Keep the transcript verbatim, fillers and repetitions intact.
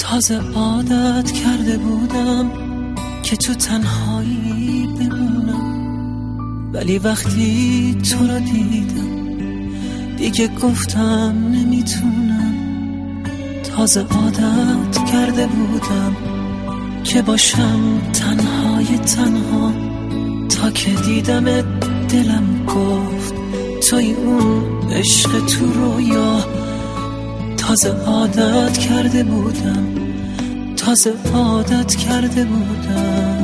تازه عادت کرده بودم که تو تنهایی بمونم، ولی وقتی تو رو دیدم دیگه گفتم نمیتونم. تازه عادت کرده بودم که باشم تنهای تنها، تا که دیدم دلم گفت توی اون عشق تو رویا. تازه عادت کرده بودم، تازه عادت کرده بودم.